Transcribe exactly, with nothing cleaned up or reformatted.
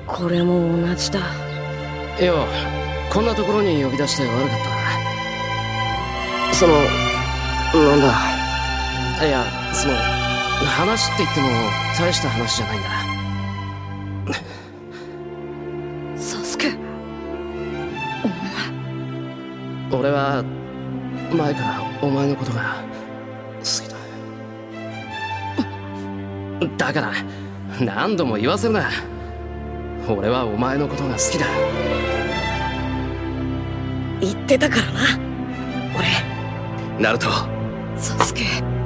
これも同じだ。 よう、こんなところに呼び出して悪かったな。その、なんだ。いや、その、話って言っても大した話じゃないんだ。 サスケ、お前。 俺は前からお前のことが好きだ。だから何度も言わせるな。俺はお前のことが好きだ。 言ってたからな、俺。 ナルト。 サスケ。